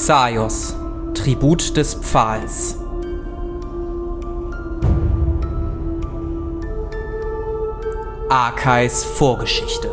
Xaios, Tribut des Pfahls. Arkais Vorgeschichte.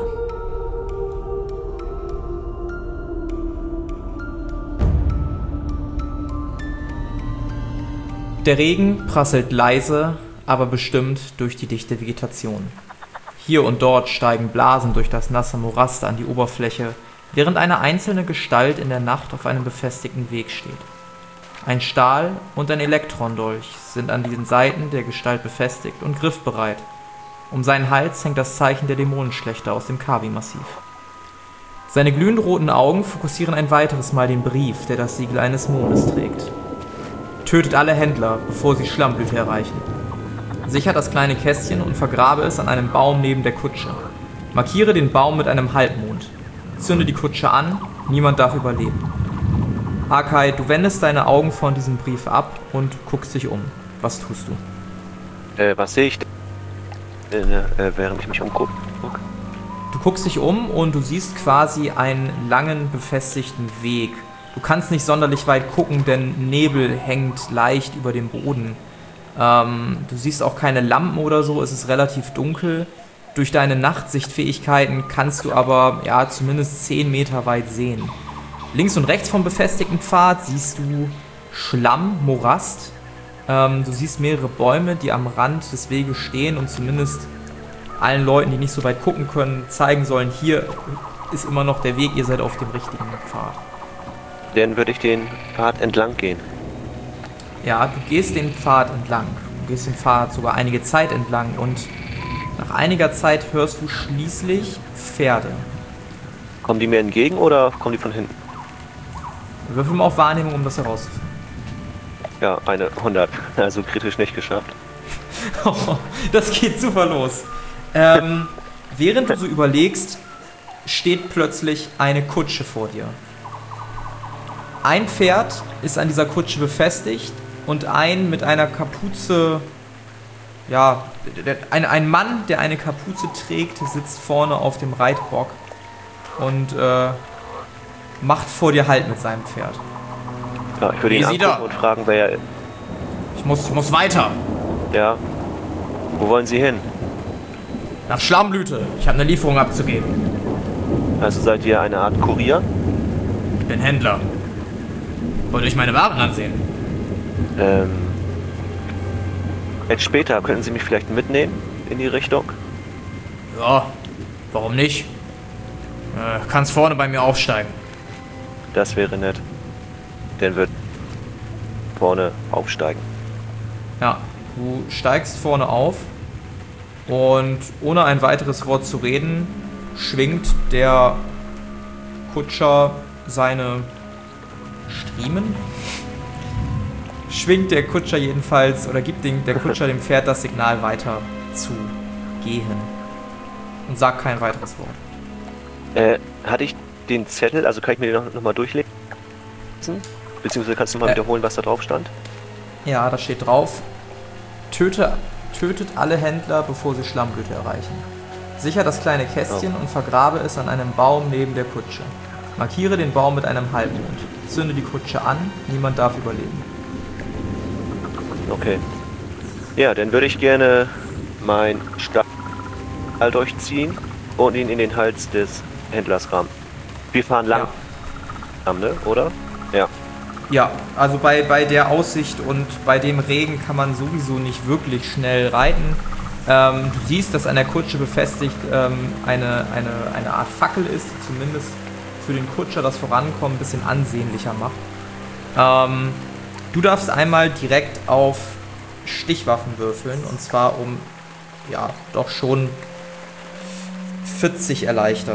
Der Regen prasselt leise, aber bestimmt durch die dichte Vegetation. Hier und dort steigen Blasen durch das nasse Morast an die Oberfläche, während eine einzelne Gestalt in der Nacht auf einem befestigten Weg steht. Ein Stahl- und ein Elektrondolch sind an den Seiten der Gestalt befestigt und griffbereit. Um seinen Hals hängt das Zeichen der Dämonenschlächter aus dem Kavi-Massiv. Seine glühend roten Augen fokussieren ein weiteres Mal den Brief, der das Siegel eines Mondes trägt. Tötet alle Händler, bevor sie Schlammblüte erreichen. Sichert das kleine Kästchen und vergrabe es an einem Baum neben der Kutsche. Markiere den Baum mit einem Halbmond. Zünde die Kutsche an, niemand darf überleben. Arkai, du wendest deine Augen von diesem Brief ab und guckst dich um. Was tust du? Was sehe ich denn, während ich mich umgucke? Du guckst dich um und du siehst quasi einen langen, befestigten Weg. Du kannst nicht sonderlich weit gucken, denn Nebel hängt leicht über dem Boden. Du siehst auch keine Lampen oder so, es ist relativ dunkel. Durch deine Nachtsichtfähigkeiten kannst du aber zumindest 10 Meter weit sehen. Links und rechts vom befestigten Pfad siehst du Schlamm, Morast. Du siehst mehrere Bäume, die am Rand des Weges stehen und zumindest allen Leuten, die nicht so weit gucken können, zeigen sollen, hier ist immer noch der Weg, ihr seid auf dem richtigen Pfad. Dann würde ich den Pfad entlang gehen. Ja, du gehst den Pfad entlang. Du gehst den Pfad sogar einige Zeit entlang und nach einiger Zeit hörst du schließlich Pferde. Kommen die mir entgegen oder kommen die von hinten? Würfel mal auf Wahrnehmung, um das herauszufinden. Ja, eine 100. Also kritisch nicht geschafft. Das geht super los. Während du so überlegst, steht plötzlich eine Kutsche vor dir. Ein Pferd ist an dieser Kutsche befestigt und ein mit einer Kapuze, ein Mann, der eine Kapuze trägt, sitzt vorne auf dem Reitbock und macht vor dir Halt mit seinem Pferd. Ja, ich würde ihn angucken und fragen, wer er ist. Ich muss weiter. Ja. Wo wollen Sie hin? Nach Schlammblüte. Ich habe eine Lieferung abzugeben. Also seid ihr eine Art Kurier? Ich bin Händler. Wollt ihr euch meine Waren ansehen? Jetzt später, könnten Sie mich vielleicht mitnehmen in die Richtung? Ja, warum nicht? Kannst vorne bei mir aufsteigen. Das wäre nett. Dann wird vorne aufsteigen. Ja, du steigst vorne auf und ohne ein weiteres Wort zu reden, schwingt der Kutscher seine Striemen? Schwingt der Kutscher jedenfalls oder gibt der Kutscher dem Pferd das Signal, weiter zu gehen. Und sagt kein weiteres Wort. Hatte ich den Zettel, also kann ich mir den noch mal durchlesen? Beziehungsweise kannst du mal wiederholen, was da drauf stand? Ja, da steht drauf: Tötet alle Händler, bevor sie Schlammblüte erreichen. Sicher das kleine Kästchen und vergrabe es an einem Baum neben der Kutsche. Markiere den Baum mit einem Halbmond. Zünde die Kutsche an, niemand darf überleben. Okay. Ja, dann würde ich gerne mein Stahl durchziehen und ihn in den Hals des Händlers rammen. Wir fahren lang, ne? Oder? Ja. Ja, also bei der Aussicht und bei dem Regen kann man sowieso nicht wirklich schnell reiten. Du siehst, dass an der Kutsche befestigt eine Art Fackel ist, die zumindest für den Kutscher das Vorankommen ein bisschen ansehnlicher macht. Du darfst einmal direkt auf Stichwaffen würfeln, und zwar um, doch schon 40 erleichtert.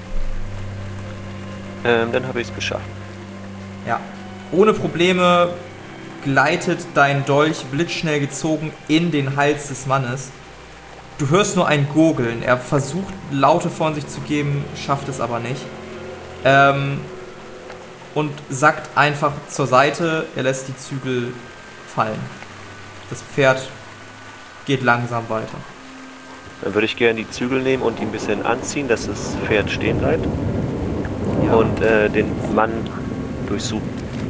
Dann habe ich es geschafft. Ja. Ohne Probleme gleitet dein Dolch blitzschnell gezogen in den Hals des Mannes. Du hörst nur ein Gurgeln. Er versucht Laute von sich zu geben, schafft es aber nicht. Und sackt einfach zur Seite. Er lässt die Zügel fallen. Das Pferd geht langsam weiter. Dann würde ich gerne die Zügel nehmen und ihn ein bisschen anziehen, dass das Pferd stehen bleibt. Ja. Und den Mann durchsuchen.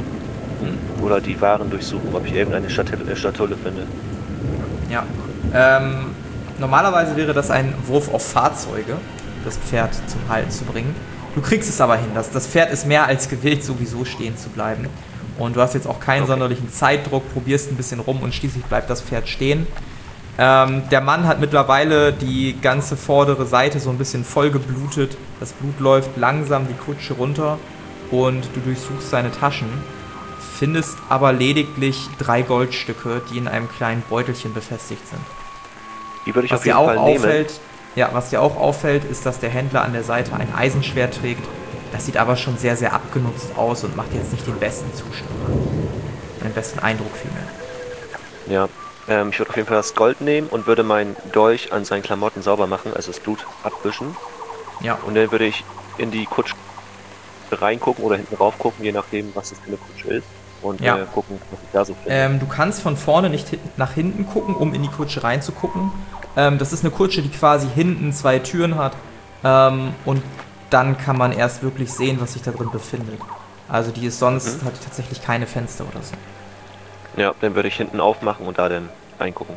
oder die Waren durchsuchen, ob ich irgendeine Schatulle finde. Ja. Normalerweise wäre das ein Wurf auf Fahrzeuge, das Pferd zum Halten zu bringen. Du kriegst es aber hin. Das Pferd ist mehr als gewillt, sowieso stehen zu bleiben. Und du hast jetzt auch keinen sonderlichen Zeitdruck, probierst ein bisschen rum und schließlich bleibt das Pferd stehen. Der Mann hat mittlerweile die ganze vordere Seite so ein bisschen voll geblutet. Das Blut läuft langsam die Kutsche runter und du durchsuchst seine Taschen, findest aber lediglich 3 Goldstücke, die in einem kleinen Beutelchen befestigt sind. Die würde ich auf jeden Fall nehmen. Ja, was dir auch auffällt, ist, dass der Händler an der Seite ein Eisenschwert trägt. Das sieht aber schon sehr, sehr abgenutzt aus und macht jetzt nicht den besten Zustand. Den besten Eindruck vielmehr. Ja, ich würde auf jeden Fall das Gold nehmen und würde meinen Dolch an seinen Klamotten sauber machen, also das Blut abwischen. Ja. Und dann würde ich in die Kutsche reingucken oder hinten rauf gucken, je nachdem, was das für eine Kutsche ist. Und gucken, was ich da so finde. Du kannst von vorne nicht nach hinten gucken, um in die Kutsche reinzugucken. Das ist eine Kutsche, die quasi hinten 2 Türen hat. Und dann kann man erst wirklich sehen, was sich da drin befindet. Also die ist sonst, hat tatsächlich keine Fenster oder so. Ja, dann würde ich hinten aufmachen und da dann reingucken.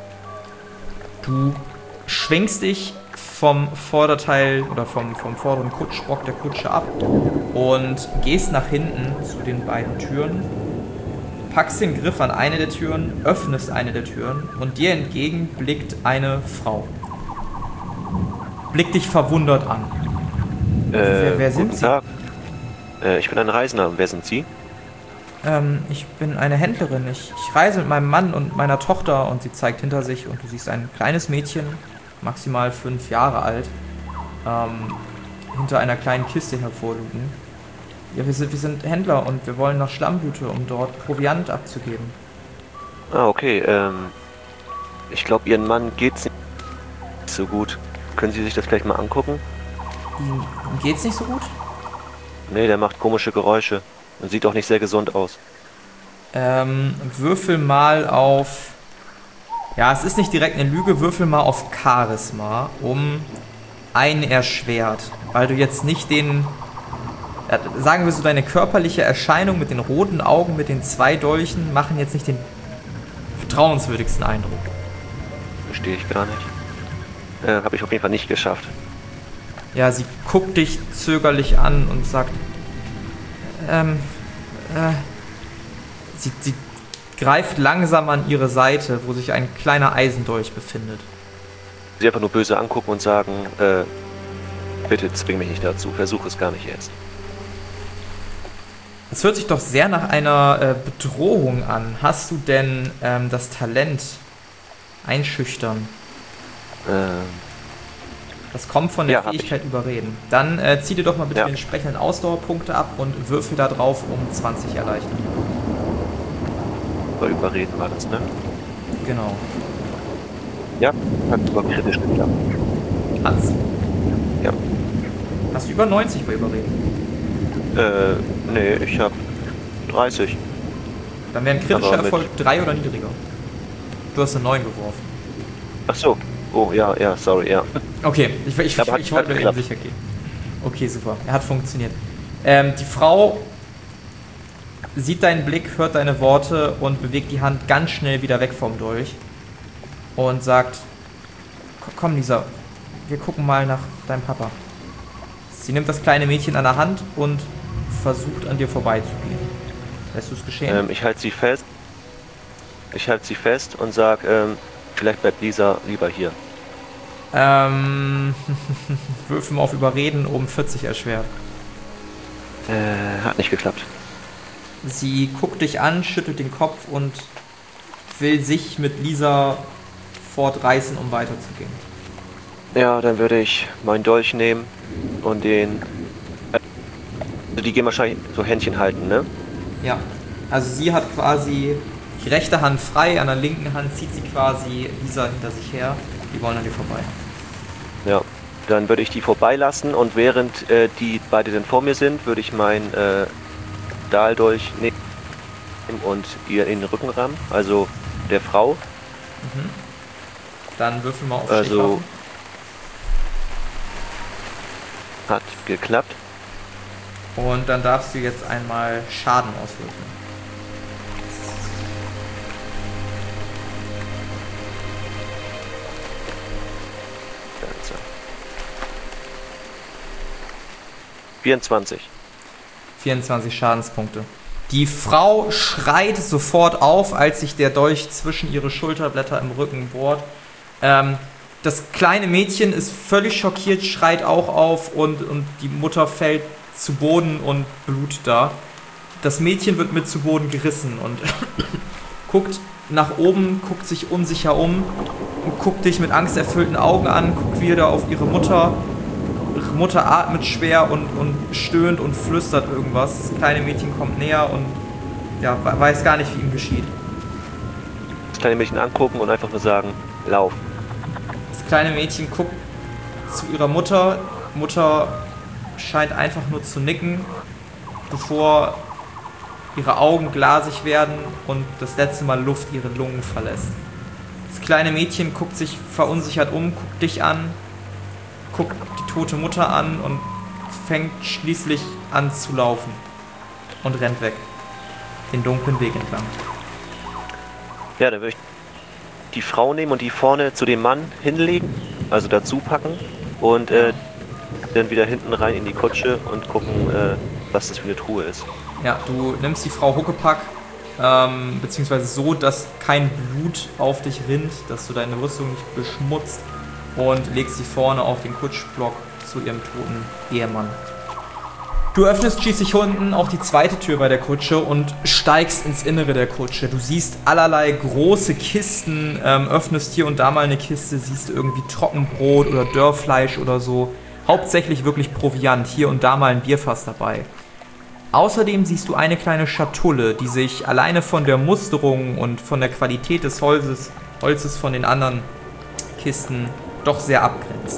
Du schwingst dich vom Vorderteil oder vom vorderen Kutschbock der Kutsche ab und gehst nach hinten zu den beiden Türen, packst den Griff an eine der Türen, öffnest eine der Türen und dir entgegen blickt eine Frau. Blickt dich verwundert an. Wer sind Sie? Guten Tag. Ich bin ein Reisender. Wer sind Sie? Ich bin eine Händlerin. Ich reise mit meinem Mann und meiner Tochter und sie zeigt hinter sich und du siehst ein kleines Mädchen, maximal 5 Jahre alt, hinter einer kleinen Kiste hervorlugen. Ja, wir sind Händler und wir wollen nach Schlammblüte, um dort Proviant abzugeben. Ah, okay. Ich glaube, Ihren Mann geht's nicht so gut. Können Sie sich das vielleicht mal angucken? Ihm geht's nicht so gut? Nee, der macht komische Geräusche und sieht auch nicht sehr gesund aus. Würfel mal auf... Ja, es ist nicht direkt eine Lüge, würfel mal auf Charisma, um einen erschwert. Weil du jetzt nicht den... sagen wir so, deine körperliche Erscheinung mit den roten Augen, mit den 2 Dolchen, machen jetzt nicht den vertrauenswürdigsten Eindruck. Verstehe ich gar nicht. Habe ich auf jeden Fall nicht geschafft. Ja, sie guckt dich zögerlich an und sagt, sie greift langsam an ihre Seite, wo sich ein kleiner Eisendolch befindet. Sie einfach nur böse angucken und sagen, bitte zwing mich nicht dazu, versuch es gar nicht erst. Das hört sich doch sehr nach einer Bedrohung an. Hast du denn das Talent einschüchtern? Das kommt von der Fähigkeit Überreden. Dann zieh dir doch mal bitte die entsprechenden Ausdauerpunkte ab und würfel da drauf um 20 erleichtern. Bei Überreden war das, ne? Genau. Ja, hat sogar kritisch geklappt. Hat's? Ja. Hast du über 90 bei Überreden? Nee, ich hab 30. Dann wäre ein kritischer Erfolg 3 oder niedriger. Du hast eine 9 geworfen. Ach so. Oh, ja, sorry, ja. Okay, ich wollte mir eben sicher gehen. Okay, super. Er hat funktioniert. Die Frau sieht deinen Blick, hört deine Worte und bewegt die Hand ganz schnell wieder weg vom Dolch und sagt, komm Lisa, wir gucken mal nach deinem Papa. Sie nimmt das kleine Mädchen an der Hand und versucht an dir vorbeizugehen. Lässt du es geschehen? Ich halte sie fest. Und sag, vielleicht bleibt Lisa lieber hier. Würfel mal auf Überreden um 40 erschwert. Hat nicht geklappt. Sie guckt dich an, schüttelt den Kopf und will sich mit Lisa fortreißen, um weiterzugehen. Ja, dann würde ich meinen Dolch nehmen und den... Also die gehen wahrscheinlich so Händchen halten, ne? Ja, also sie hat quasi die rechte Hand frei, an der linken Hand zieht sie quasi Lisa hinter sich her. Die wollen an dir vorbei. Ja, dann würde ich die vorbeilassen und während die beide dann vor mir sind, würde ich meinen Dahldolch nehmen und ihr in den Rücken rammen, also der Frau. Mhm. Dann würfel mal auf Also hat geklappt. Und dann darfst du jetzt einmal Schaden auswürfeln. 24. 24 Schadenspunkte. Die Frau schreit sofort auf, als sich der Dolch zwischen ihre Schulterblätter im Rücken bohrt. Das kleine Mädchen ist völlig schockiert, schreit auch auf und die Mutter fällt zu Boden und blutet da. Das Mädchen wird mit zu Boden gerissen und guckt nach oben, guckt sich unsicher um und guckt dich mit angsterfüllten Augen an, guckt wieder auf ihre Mutter. Ihre Mutter atmet schwer und stöhnt und flüstert irgendwas. Das kleine Mädchen kommt näher und ja, weiß gar nicht, wie ihm geschieht. Das kleine Mädchen angucken und einfach nur sagen, lauf. Das kleine Mädchen guckt zu ihrer Mutter. Mutter scheint einfach nur zu nicken, bevor ihre Augen glasig werden und das letzte Mal Luft ihre Lungen verlässt. Das kleine Mädchen guckt sich verunsichert um, guckt dich an, guckt die tote Mutter an und fängt schließlich an zu laufen und rennt weg, den dunklen Weg entlang. Ja, dann würde ich die Frau nehmen und die vorne zu dem Mann hinlegen, also dazu packen und dann wieder hinten rein in die Kutsche und gucken, was das für eine Truhe ist. Ja, du nimmst die Frau Huckepack, beziehungsweise so, dass kein Blut auf dich rinnt, dass du deine Rüstung nicht beschmutzt und legst sie vorne auf den Kutschblock zu ihrem toten Ehemann. Du öffnest schließlich unten auch die zweite Tür bei der Kutsche und steigst ins Innere der Kutsche. Du siehst allerlei große Kisten, öffnest hier und da mal eine Kiste, siehst irgendwie Trockenbrot oder Dörrfleisch oder so. Hauptsächlich wirklich Proviant, hier und da mal ein Bierfass dabei. Außerdem siehst du eine kleine Schatulle, die sich alleine von der Musterung und von der Qualität des Holzes von den anderen Kisten doch sehr abgrenzt.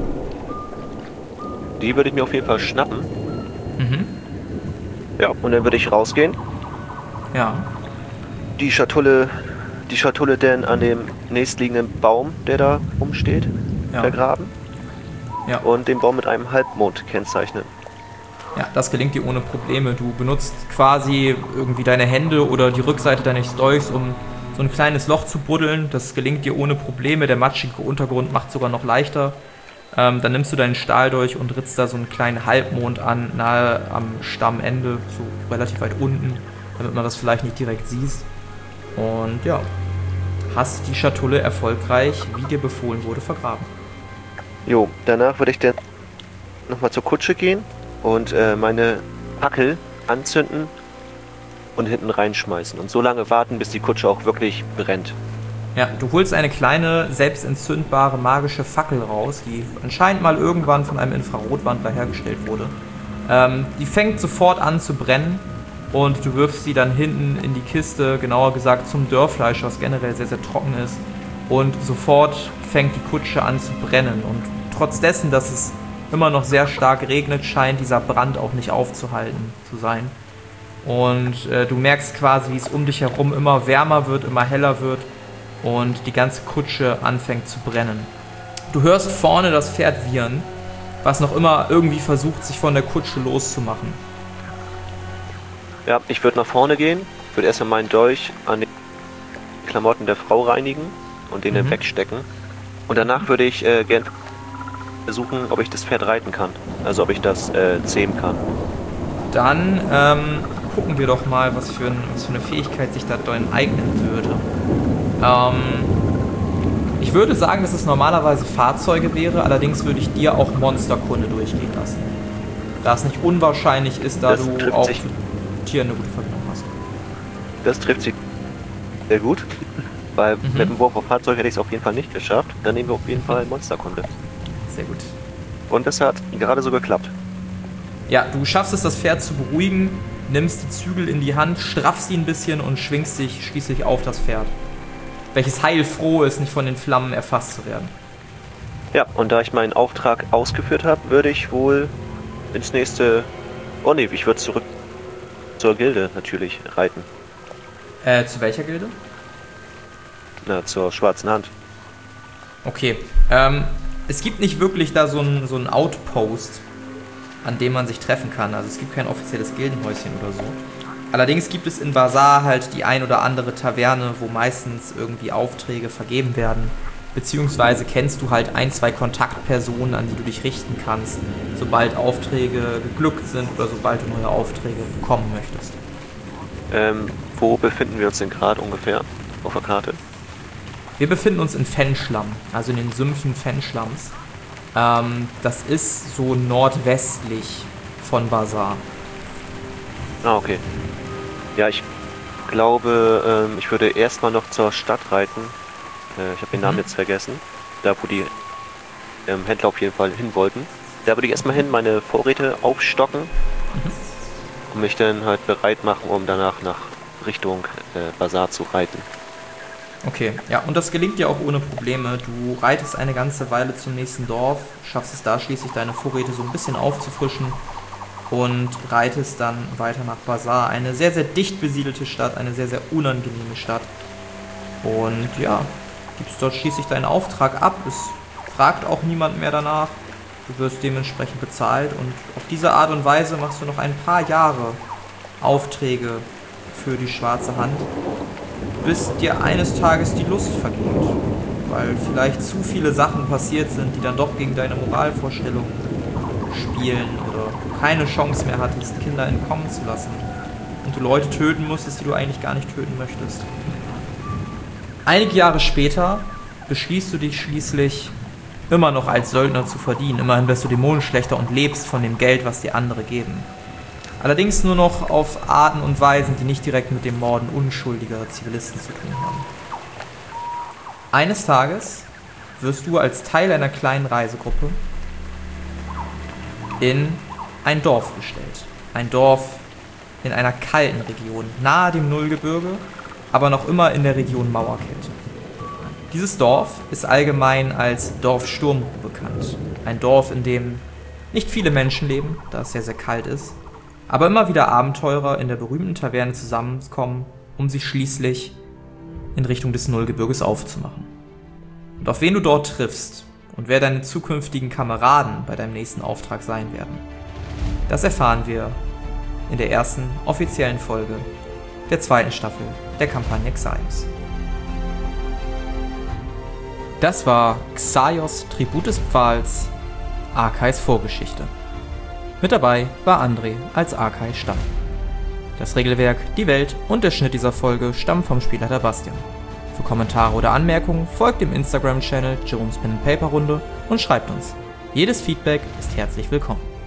Die würde ich mir auf jeden Fall schnappen. Mhm. Ja, und dann würde ich rausgehen. Ja. Die Schatulle denn an dem nächstliegenden Baum, der da rumsteht, vergraben. Ja. Und den Baum mit einem Halbmond kennzeichnen. Ja, das gelingt dir ohne Probleme. Du benutzt quasi irgendwie deine Hände oder die Rückseite deines Dolchs, um so ein kleines Loch zu buddeln. Das gelingt dir ohne Probleme. Der matschige Untergrund macht sogar noch leichter. Dann nimmst du deinen Stahldolch und ritzt da so einen kleinen Halbmond an, nahe am Stammende, so relativ weit unten, damit man das vielleicht nicht direkt sieht. Und ja, hast die Schatulle erfolgreich, wie dir befohlen wurde, vergraben. Jo, danach würde ich dann nochmal zur Kutsche gehen und meine Fackel anzünden und hinten reinschmeißen. Und so lange warten, bis die Kutsche auch wirklich brennt. Ja, du holst eine kleine, selbstentzündbare, magische Fackel raus, die anscheinend mal irgendwann von einem Infrarotwandler hergestellt wurde. Die fängt sofort an zu brennen und du wirfst sie dann hinten in die Kiste, genauer gesagt zum Dörrfleisch, was generell sehr, sehr trocken ist. Und sofort fängt die Kutsche an zu brennen. Und trotz dessen, dass es immer noch sehr stark regnet, scheint dieser Brand auch nicht aufzuhalten zu sein. Und du merkst quasi, wie es um dich herum immer wärmer wird, immer heller wird und die ganze Kutsche anfängt zu brennen. Du hörst vorne das Pferd wiehern, was noch immer irgendwie versucht, sich von der Kutsche loszumachen. Ja, ich würde nach vorne gehen, würde erstmal meinen Dolch an den Klamotten der Frau reinigen und den dann wegstecken. Und danach würde ich gerne versuchen, ob ich das Pferd reiten kann. Also ob ich das zähmen kann. Dann gucken wir doch mal, was für eine Fähigkeit sich da dann eignen würde. Ich würde sagen, dass es normalerweise Fahrzeuge wäre, allerdings würde ich dir auch Monsterkunde durchgehen lassen. Da es nicht unwahrscheinlich ist, da du auch zu Tieren eine gute Verbindung hast. Das trifft sich sehr gut, weil mit dem Wurf auf Fahrzeug hätte ich es auf jeden Fall nicht geschafft. Dann nehmen wir auf jeden Fall Monsterkunde. Sehr gut. Und das hat gerade so geklappt. Ja, du schaffst es, das Pferd zu beruhigen, nimmst die Zügel in die Hand, straffst ihn ein bisschen und schwingst dich schließlich auf das Pferd, welches heilfroh ist, nicht von den Flammen erfasst zu werden. Ja, und da ich meinen Auftrag ausgeführt habe, würde ich wohl ins nächste... Oh ne, ich würde zurück zur Gilde natürlich reiten. Zu welcher Gilde? Na, zur Schwarzen Hand. Okay, es gibt nicht wirklich da so ein Outpost, an dem man sich treffen kann. Also es gibt kein offizielles Gildenhäuschen oder so. Allerdings gibt es in Bazar halt die ein oder andere Taverne, wo meistens irgendwie Aufträge vergeben werden. beziehungsweise kennst du halt ein, zwei Kontaktpersonen, an die du dich richten kannst, sobald Aufträge geglückt sind oder sobald du neue Aufträge bekommen möchtest. Wo befinden wir uns denn gerade ungefähr auf der Karte? Wir befinden uns in Fenschlam, also in den Sümpfen Fenschlams. Das ist so nordwestlich von Bazar. Ah, okay. Ja, ich glaube, ich würde erstmal noch zur Stadt reiten. Ich habe den Namen jetzt vergessen. Da, wo die Händler auf jeden Fall hin wollten. Da würde ich erstmal hin meine Vorräte aufstocken. Und mich dann halt bereit machen, um danach nach Richtung Bazar zu reiten. Okay, ja, und das gelingt dir auch ohne Probleme. Du reitest eine ganze Weile zum nächsten Dorf, schaffst es da schließlich, deine Vorräte so ein bisschen aufzufrischen und reitest dann weiter nach Bazar. Eine sehr, sehr dicht besiedelte Stadt, eine sehr, sehr unangenehme Stadt. Und ja, gibst dort schließlich deinen Auftrag ab. Es fragt auch niemand mehr danach. Du wirst dementsprechend bezahlt und auf diese Art und Weise machst du noch ein paar Jahre Aufträge für die Schwarze Hand, bis dir eines Tages die Lust vergeht, weil vielleicht zu viele Sachen passiert sind, die dann doch gegen deine Moralvorstellungen spielen oder du keine Chance mehr hattest, Kinder entkommen zu lassen und du Leute töten musstest, die du eigentlich gar nicht töten möchtest. Einige Jahre später beschließt du dich schließlich, immer noch als Söldner zu verdienen. Immerhin wirst du Dämonenschlechter und lebst von dem Geld, was dir andere geben. Allerdings nur noch auf Arten und Weisen, die nicht direkt mit dem Morden unschuldiger Zivilisten zu tun haben. Eines Tages wirst du als Teil einer kleinen Reisegruppe in ein Dorf gestellt. Ein Dorf in einer kalten Region, nahe dem Nullgebirge, aber noch immer in der Region Mauerkälte. Dieses Dorf ist allgemein als Dorf Sturmruh bekannt. Ein Dorf, in dem nicht viele Menschen leben, da es sehr, sehr kalt ist, aber immer wieder Abenteurer in der berühmten Taverne zusammenkommen, um sich schließlich in Richtung des Nullgebirges aufzumachen. Und auf wen du dort triffst und wer deine zukünftigen Kameraden bei deinem nächsten Auftrag sein werden, das erfahren wir in der ersten offiziellen Folge der zweiten Staffel der Kampagne Xaios. Das war Xaios Tribut des Pfahls, Arkais Vorgeschichte. Mit dabei war André als Arkai Stamm. Das Regelwerk, die Welt und der Schnitt dieser Folge stammen vom Spielleiter Bastian. Für Kommentare oder Anmerkungen folgt dem Instagram-Channel Jerome's Pen & Paper Runde und schreibt uns. Jedes Feedback ist herzlich willkommen.